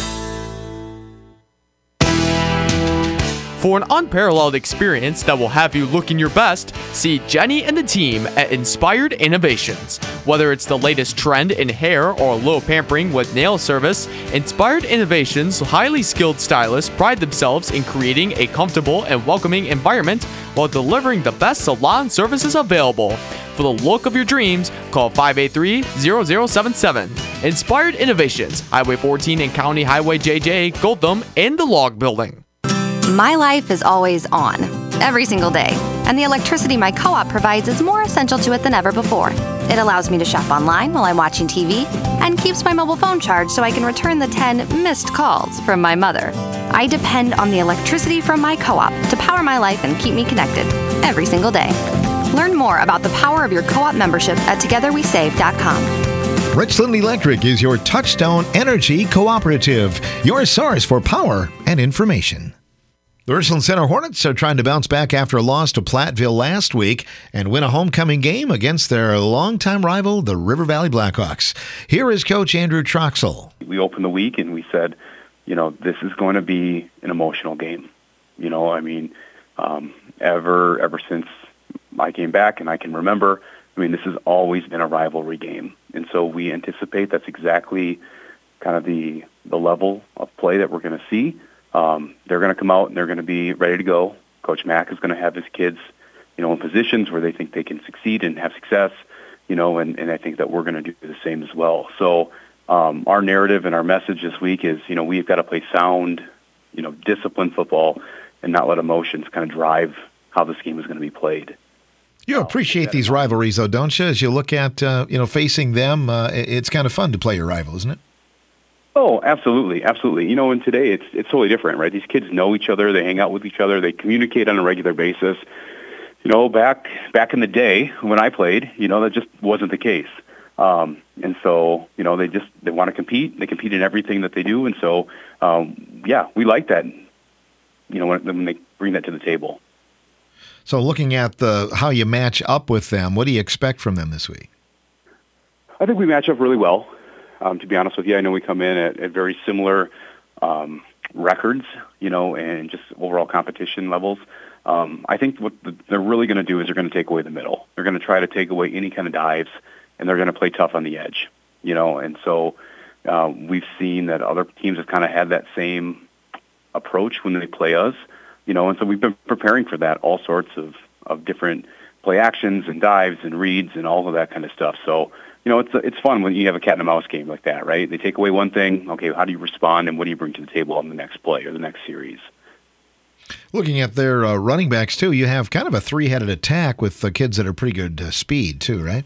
For an unparalleled experience that will have you looking your best, see Jenny and the team at Inspired Innovations. Whether it's the latest trend in hair or a little pampering with nail service, Inspired Innovations' highly skilled stylists pride themselves in creating a comfortable and welcoming environment while delivering the best salon services available. For the look of your dreams, call five eight three, zero zero seven seven. Inspired Innovations, Highway fourteen and County Highway J J, Goldtham, in the Log Building. My life is always on, every single day, and the electricity my co-op provides is more essential to it than ever before. It allows me to shop online while I'm watching T V and keeps my mobile phone charged so I can return the ten missed calls from my mother. I depend on the electricity from my co-op to power my life and keep me connected every single day. Learn more about the power of your co-op membership at together we save dot com. Richland Electric is your Touchstone Energy Cooperative, your source for power and information. The Richland Center Hornets are trying to bounce back after a loss to Platteville last week and win a homecoming game against their longtime rival, the River Valley Blackhawks. Here is Coach Andrew Troxel. We opened the week and we said, you know, this is going to be an emotional game. You know, I mean, um, ever ever since I came back and I can remember, I mean, this has always been a rivalry game. And so we anticipate that's exactly kind of the the level of play that we're going to see. Um, they're going to come out and they're going to be ready to go. Coach Mack is going to have his kids, you know, in positions where they think they can succeed and have success. you know, and, and I think that we're going to do the same as well. So um, our narrative and our message this week is, you know, we've got to play sound, you know, disciplined football and not let emotions kind of drive how this game is going to be played. You appreciate these rivalries, though, don't you? As you look at, uh, you know, facing them, uh, it's kind of fun to play your rival, isn't it? Oh, absolutely, absolutely. You know, and today it's it's totally different, right? These kids know each other, they hang out with each other, they communicate on a regular basis. You know, back back in the day when I played, you know, that just wasn't the case. Um, and so, you know, they just they want to compete. They compete in everything that they do, and so, um, yeah, we like that. You know, when, when they bring that to the table. So, looking at the how you match up with them, what do you expect from them this week? I think we match up really well. Um, to be honest with you, I know we come in at, at very similar um, records, you know, and just overall competition levels. Um, I think what the, they're really going to do is they're going to take away the middle. They're going to try to take away any kind of dives, and they're going to play tough on the edge, you know. And so uh, we've seen that other teams have kind of had that same approach when they play us, you know, and so we've been preparing for that, all sorts of, of different play actions and dives and reads and all of that kind of stuff. So, you know, it's it's fun when you have a cat and a mouse game like that, right? They take away one thing, okay, how do you respond and what do you bring to the table on the next play or the next series? Looking at their uh, running backs, too, you have kind of a three-headed attack with uh, kids that are pretty good uh, speed, too, right?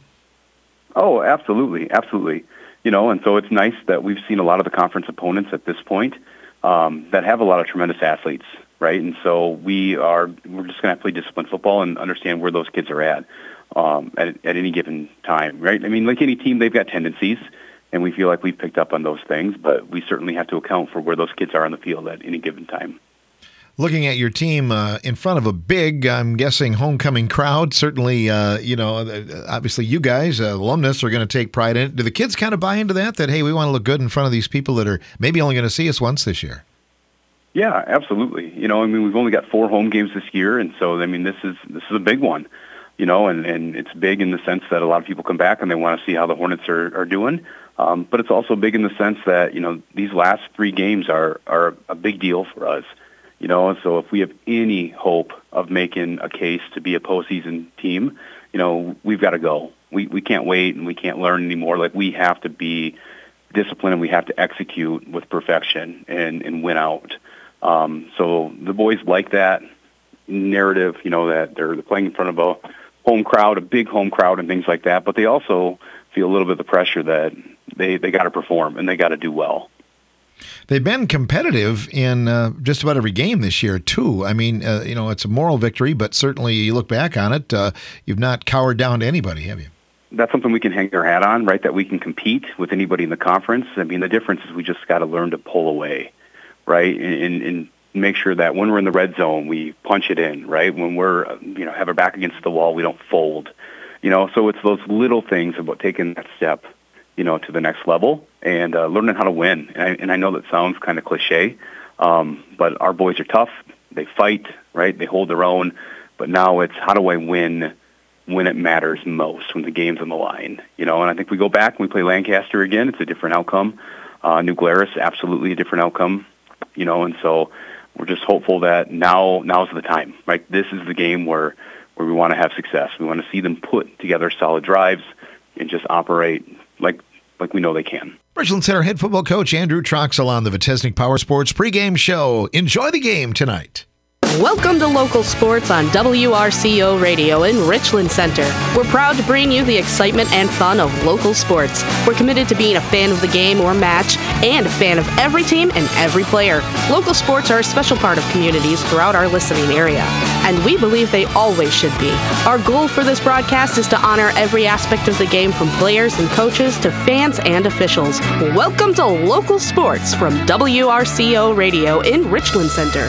Oh, absolutely, absolutely. You know, and so it's nice that we've seen a lot of the conference opponents at this point um, that have a lot of tremendous athletes, right? And so we are, we're just going to play disciplined football and understand where those kids are at. Um, at, at any given time, right? I mean, like any team, they've got tendencies, and we feel like we've picked up on those things, but we certainly have to account for where those kids are on the field at any given time. Looking at your team uh, in front of a big, I'm guessing, homecoming crowd, certainly, uh, you know, obviously you guys, uh, alumnus, are going to take pride in it. Do the kids kind of buy into that, that, hey, we want to look good in front of these people that are maybe only going to see us once this year? Yeah, absolutely. You know, I mean, we've only got four home games this year, and so, I mean, this is this is a big one. You know, and, and it's big in the sense that a lot of people come back and they want to see how the Hornets are, are doing. Um, but it's also big in the sense that, you know, these last three games are, are a big deal for us. You know, and so if we have any hope of making a case to be a postseason team, you know, we've got to go. We we can't wait and we can't learn anymore. Like, we have to be disciplined and we have to execute with perfection and, and win out. Um, so the boys like that narrative, you know, that they're playing in front of a home crowd, a big home crowd and things like that, but they also feel a little bit of the pressure that they, they got to perform and they got to do well. They've been competitive in uh, just about every game this year, too. I mean, uh, you know, it's a moral victory, but certainly you look back on it, uh, you've not cowered down to anybody, have you? That's something we can hang our hat on, right, that we can compete with anybody in the conference. I mean, the difference is we just got to learn to pull away, right, and, and make sure that when we're in the red zone, we punch it in, right? When we're, you know, have our back against the wall, we don't fold. You know, so it's those little things about taking that step, you know, to the next level and uh, learning how to win. And I, and I know that sounds kind of cliche, um, but our boys are tough. They fight, right? They hold their own. But now it's how do I win when it matters most, when the game's on the line, you know? And I think we go back and we play Lancaster again. It's a different outcome. Uh, New Glarus, absolutely a different outcome, you know, and so we're just hopeful that now now's the time, right? This is the game where, where we want to have success. We want to see them put together solid drives and just operate like like we know they can. Richland Center head football coach Andrew Troxel on the Vitesnik Power Sports pregame show. Enjoy the game tonight. Welcome to Local Sports on W R C O Radio in Richland Center. We're proud to bring you the excitement and fun of local sports. We're committed to being a fan of the game or match and a fan of every team and every player. Local sports are a special part of communities throughout our listening area, and we believe they always should be. Our goal for this broadcast is to honor every aspect of the game, from players and coaches to fans and officials. Welcome to Local Sports from W R C O Radio in Richland Center.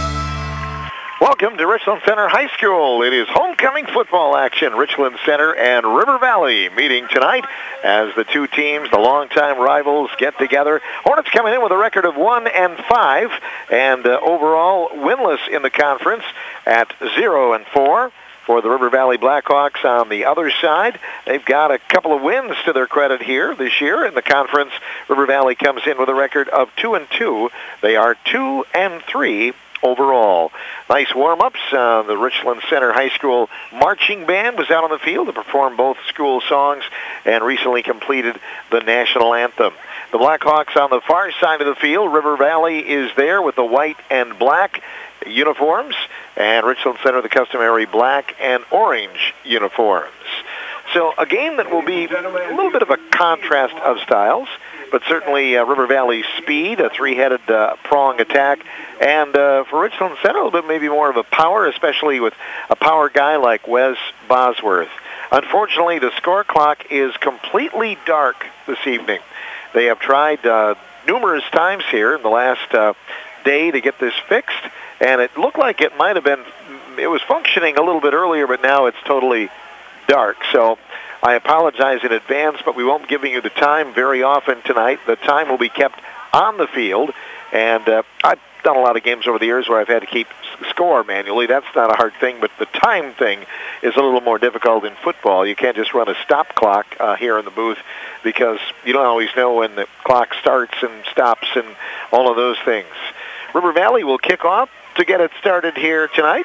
Welcome to Richland Center High School. It is homecoming football action. Richland Center and River Valley meeting tonight as the two teams, the longtime rivals, get together. Hornets coming in with a record of one and five, and uh, overall winless in the conference at zero and four. For the River Valley Blackhawks on the other side, they've got a couple of wins to their credit here this year. In the conference, River Valley comes in with a record of two and two. They are two and three overall. Nice warm-ups. Uh, the Richland Center High School marching band was out on the field to perform both school songs and recently completed the national anthem. The Blackhawks on the far side of the field. River Valley is there with the white and black uniforms, and Richland Center the customary black and orange uniforms. So a game that will be a little bit of a contrast of styles, but certainly uh, River Valley's speed, a three-headed uh, prong attack, and uh, for Richland Center, a little bit maybe more of a power, especially with a power guy like Wes Bosworth. Unfortunately, the score clock is completely dark this evening. They have tried uh, numerous times here in the last uh, day to get this fixed, and it looked like it might have been, it was functioning a little bit earlier, but now it's totally dark. So I apologize in advance, but we won't be giving you the time very often tonight. The time will be kept on the field, and uh, I've done a lot of games over the years where I've had to keep score manually. That's not a hard thing, but the time thing is a little more difficult in football. You can't just run a stop clock uh, here in the booth because you don't always know when the clock starts and stops and all of those things. River Valley will kick off to get it started here tonight.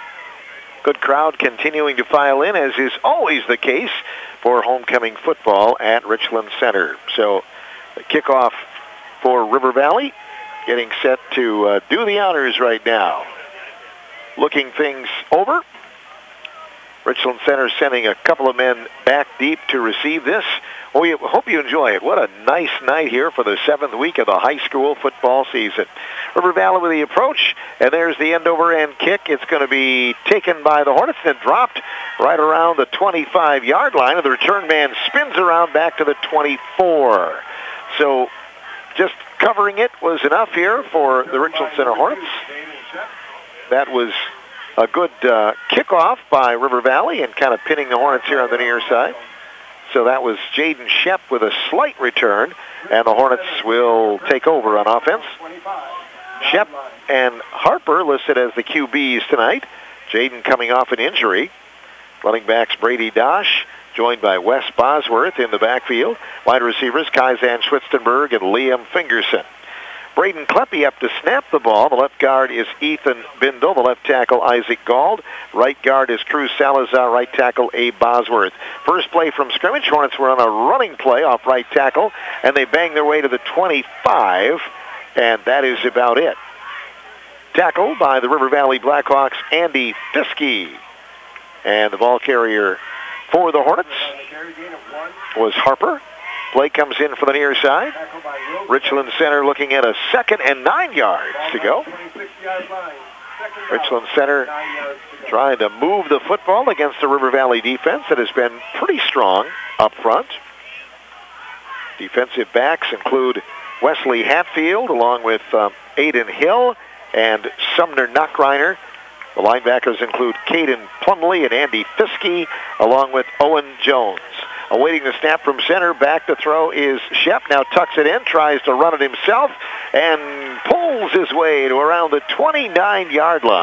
Good crowd continuing to file in, as is always the case for homecoming football at Richland Center. So the kickoff for River Valley getting set to uh, do the honors right now. Looking things over. Richland Center sending a couple of men back deep to receive this. We hope you enjoy it. What a nice night here for the seventh week of the high school football season. River Valley with the approach, and there's the end-over-end kick. It's going to be taken by the Hornets and dropped right around the twenty-five-yard line, and the return man spins around back to the twenty-four. So just covering it was enough here for the Richland Center Hornets. That was a good uh, kickoff by River Valley and kind of pinning the Hornets here on the near side. So that was Jaden Shep with a slight return, and the Hornets will take over on offense. Shep and Harper listed as the Q Bs tonight. Jaden coming off an injury. Running backs Brady Dosh, joined by Wes Bosworth in the backfield. Wide receivers Kaizen Schwitzenberg and Liam Fingerson. Braden Kleppe up to snap the ball. The left guard is Ethan Bindle. The left tackle, Isaac Gald. Right guard is Cruz Salazar. Right tackle, Abe Bosworth. First play from scrimmage. Hornets were on a running play off right tackle, and they bang their way to the twenty-five, and that is about it. Tackled by the River Valley Blackhawks, Andy Fiske. And the ball carrier for the Hornets was Harper. Play comes in for the near side. Richland Center looking at a second and nine yards to go. Richland Center trying to move the football against the River Valley defense that has been pretty strong up front. Defensive backs include Wesley Hatfield along with um, Aiden Hill and Sumner Knockreiner. The linebackers include Caden Plumley and Andy Fiske along with Owen Jones. Awaiting the snap from center, back to throw is Shep. Now tucks it in, tries to run it himself, and pulls his way to around the twenty-nine-yard line.